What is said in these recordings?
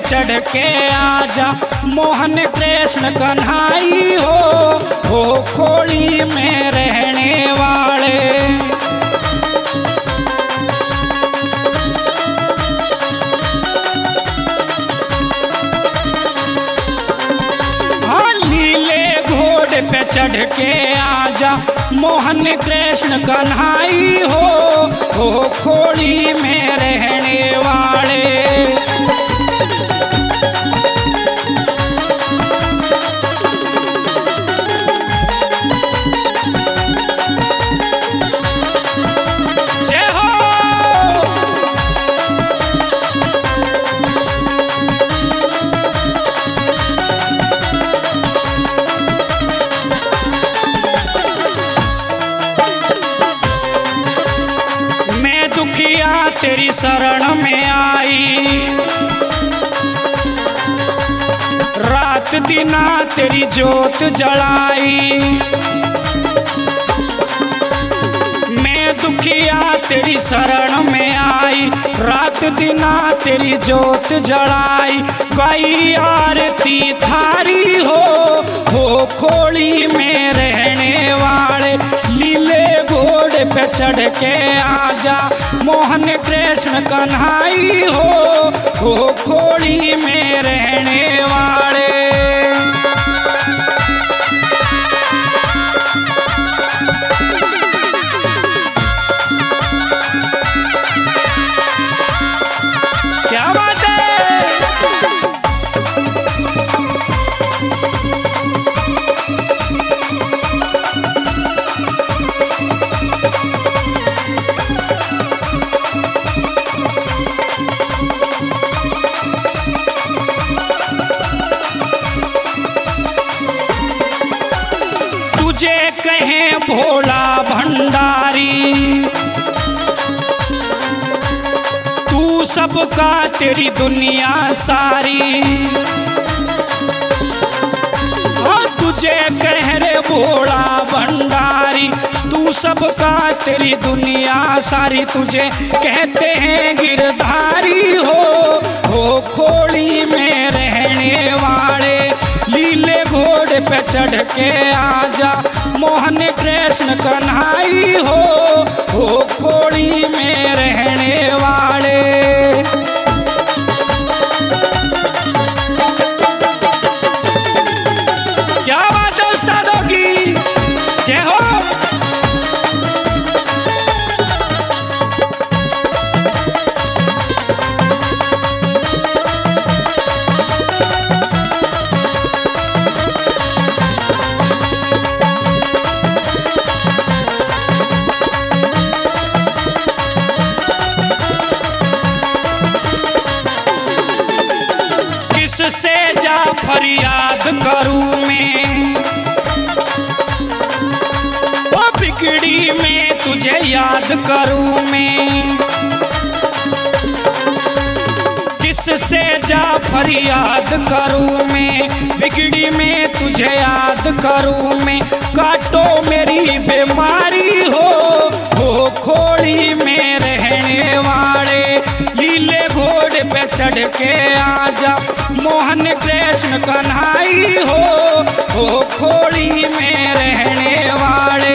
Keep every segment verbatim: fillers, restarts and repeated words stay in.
चढ़ के आजा मोहन कृष्ण कन्हाई हो हो खोड़ी में रहने वाले। हाँ लीले घोड़े पे चढ़ के आजा मोहन कृष्ण कन्हाई हो हो खोड़ी में रहने वाले। दुखिया तेरी शरण में आई, रात दिना तेरी जोत जलाई। मैं दुखिया तेरी शरण में आई, रात दिना तेरी जोत जलाई। गई आरती थारी हो हो खोड़ी में रहने वाले। लीले घोड़े पे चढ़ के आजा मोहन कृष्ण कन्हाई हो हो खोड़ी में रहने वाले। क्या बात है। तुझे कहे भोला भंडारी, तू सबका तेरी दुनिया सारी। हाँ तुझे कह रे भोला भंडारी, तू सबका तेरी दुनिया सारी। तुझे कहते हैं गिरधारी हो हो खोड़ी में रहने वाले। लीले घोड़े पे चढ़ के आजा मोहन कृष्ण कन्हाई हो हो खोड़ी में रहने वाले। क्या बात है उस्तादों की, जय हो। किससे जा फरियाद करूं मैं, ओ बिगड़ी में तुझे याद करूं मैं। किससे जा फरियाद करूं मैं, बिगड़ी में तुझे याद करूं मैं। काटो मेरी बीमारी हो हो खोड़ी में रहने वाले। लीले घोड़े पे चढ़ के आजा मोहन कृष्ण कन्हाई हो हो खोड़ी में रहने वाले।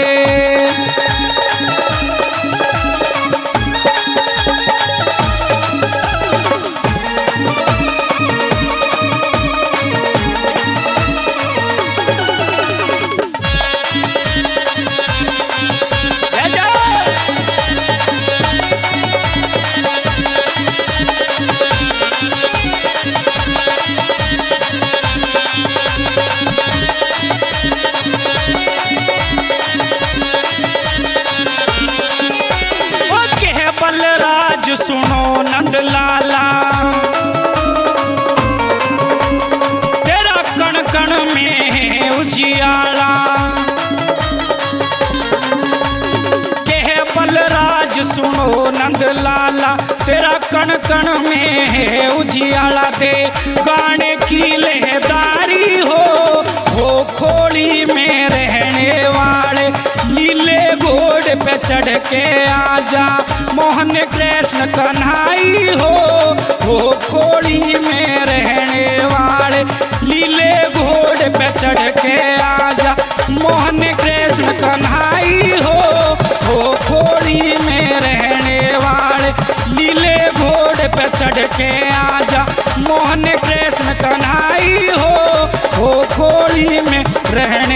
सुनो नंद लाला, तेरा कण कण में उजियाला। कह बलराज सुनो नंद लाला, तेरा कण कण में उजियाला। दे गाने की लहदारी हो हो खोड़ी में रहने वाले। लीले घोड़े पे चढ़ के आजा मोहन कृष्ण कृष्ण कन्हाई हो हो खोड़ी में रहने वाले लीले घोड़े पे चढ़ के आजा मोहन कृष्ण कन्हाई हो हो खोड़ी में रहने वाले लीले घोड़े पे चढ़ के आजा मोहन कृष्ण कन्हाई हो हो खोड़ी में रहने